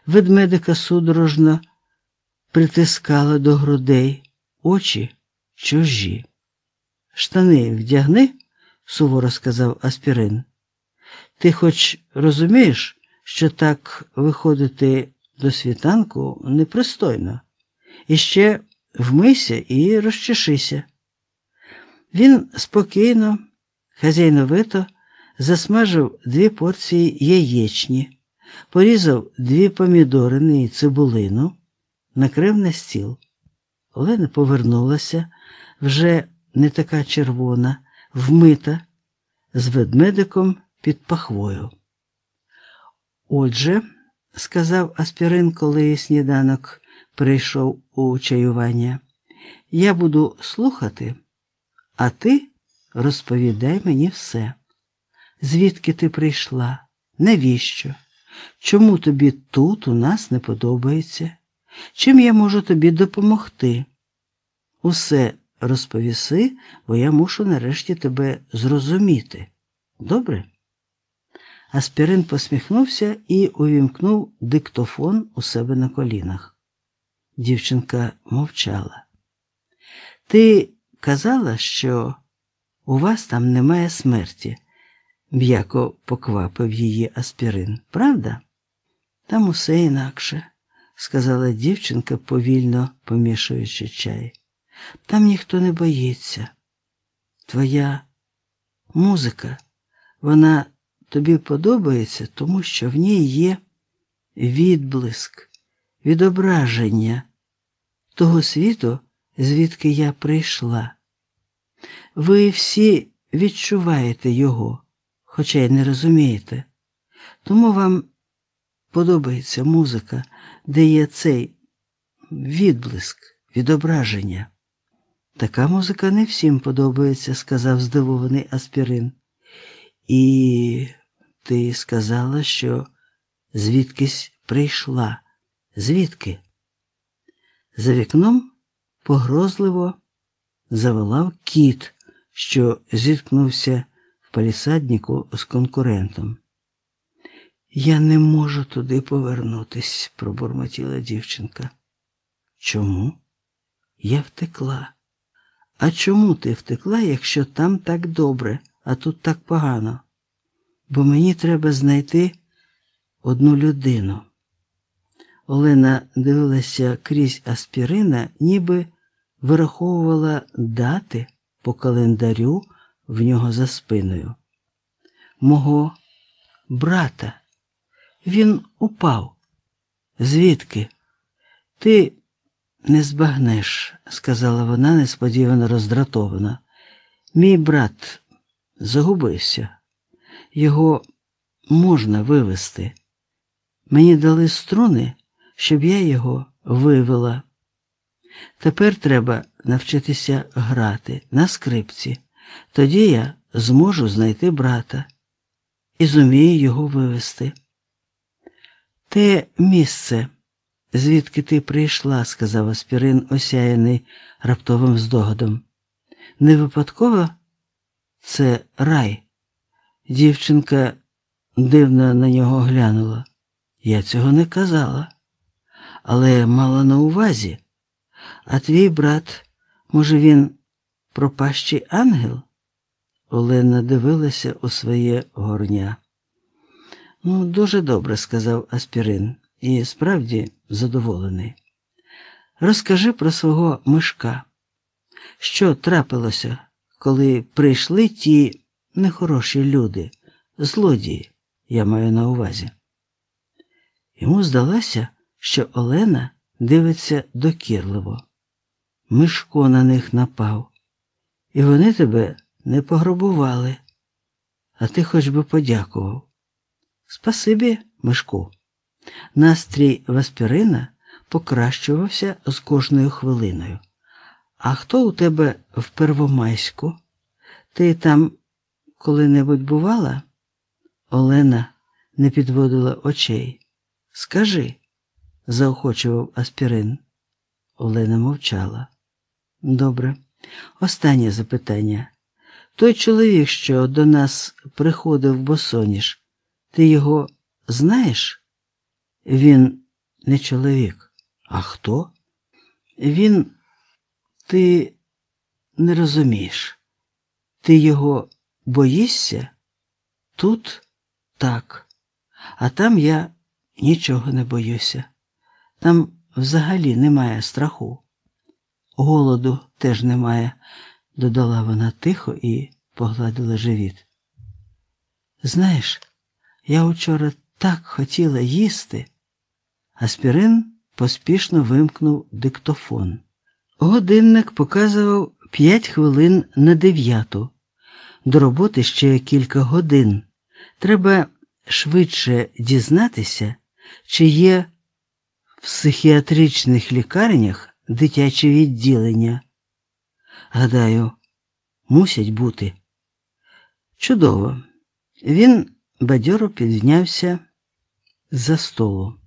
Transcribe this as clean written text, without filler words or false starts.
Ведмедика судорожно притискала до грудей, очі чужі. «Штани вдягни», – суворо сказав Аспірин. «Ти хоч розумієш, що так виходити до світанку непристойно? І ще вмийся і розчешися». Він спокійно, хазяйновито засмажив 2 порції яєчні, порізав 2 помідорини і цибулину, накрив на стіл. Олена повернулася, вже не така червона, вмита, з ведмедиком під пахвою. «Отже, – сказав Аспірин, коли сніданок прийшов у чаювання, – я буду слухати, а ти розповідай мені все. Звідки ти прийшла? Навіщо? Чому тобі тут у нас не подобається? Чим я можу тобі допомогти? Усе розповіси, бо я мушу нарешті тебе зрозуміти. Добре?» Аспірин посміхнувся і увімкнув диктофон у себе на колінах. Дівчинка мовчала. «Ти казала, що у вас там немає смерті», – м'яко поквапив її Аспірин. «Правда?» «Там усе інакше», – сказала дівчинка, повільно помішуючи чай. «Там ніхто не боїться. Твоя музика, вона тобі подобається, тому що в ній є відблиск, відображення того світу, звідки я прийшла. Ви всі відчуваєте його, хоча й не розумієте. Тому вам подобається музика, де є цей відблиск, відображення». «Така музика не всім подобається», – сказав здивований Аспірин. «І ти сказала, що звідкись прийшла. Звідки?» За вікном погрозливо заволав кіт, що зіткнувся в палісаднику з конкурентом. «Я не можу туди повернутись», – пробурмотіла дівчинка. «Чому?» «Я втекла». «А чому ти втекла, якщо там так добре, а тут так погано?» «Бо мені треба знайти одну людину». Олена дивилася крізь Аспірина, ніби вираховувала дати по календарю в нього за спиною. «Мого брата. Він упав». «Звідки?» «Ти не збагнеш», – сказала вона несподівано роздратована. «Мій брат загубився. Його можна вивезти. Мені дали струни, щоб я його вивела. Тепер треба навчитися грати на скрипці. Тоді я зможу знайти брата і зумію його вивезти». «Те місце, звідки ти прийшла», – сказав Аспірин, осяяний раптовим здогадом. «Не випадково це рай?» Дівчинка дивно на нього глянула. «Я цього не казала, але мала на увазі. А твій брат, може, він пропащий ангел?» Олена дивилася у своє горня. «Ну, дуже добре», – сказав Аспірин, і справді задоволений. «Розкажи про свого Мишка. Що трапилося, коли прийшли ті нехороші люди, злодії, я маю на увазі?» Йому здалося, що Олена дивиться докірливо. «Мишко на них напав, і вони тебе не пограбували, а ти хоч би подякував». «Спасибі, Мишку». Настрій в Аспірина покращувався з кожною хвилиною. «А хто у тебе в Первомайську? Ти там коли-небудь бувала?» Олена не підводила очей. «Скажи», – заохочував Аспірин. Олена мовчала. «Добре. Останнє запитання. Той чоловік, що до нас приходив босоніж, ти його знаєш?» «Він не чоловік. А хто? Він, ти не розумієш. Ти його боїшся? Тут так, а там я нічого не боюся. Там взагалі немає страху. Голоду теж немає, додала вона тихо і погладила живіт. Знаєш, я вчора так хотіла їсти. Аспірин поспішно вимкнув диктофон. Годинник показував 5 хвилин на 9. До роботи ще кілька годин. Треба швидше дізнатися, чи є в психіатричних лікарнях дитячі відділення. Гадаю, мусять бути. Чудово. Він бадьоро піднявся з-за столу.